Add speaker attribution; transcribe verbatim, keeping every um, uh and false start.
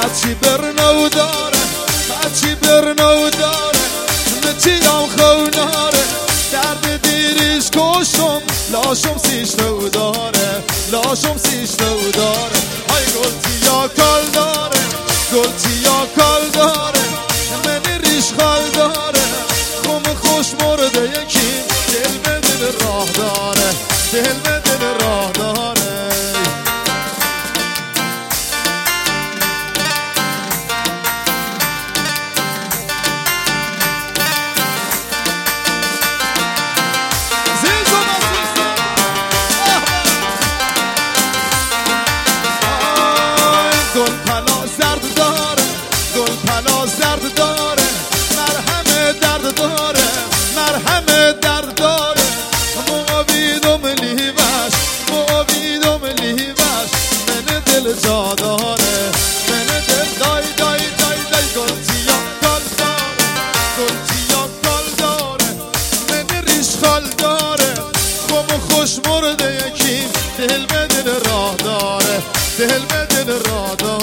Speaker 1: هرچی برنو داره هرچی برنو داره نچیدم خوناره درد دیریش کشم لاشم سیشتو داره لاشم سیشتو داره های گلتی یا کال داره گلتی یا کال داره من ریش خال داره خم خوش مرده یکی دل به دل راه داره دل به دل راه داره گل پلا زرد داره گل پلا زرد داره مرهم درد داره مرهم درد داره مویدم لیوش مویدم لیوش من دل جا داره من دل دای دای دای دای گلتیا کال داره گلتیا کال داره من ریش خال داره خم خوش مرده یکی دل به دل راه داره دل به دل راه داره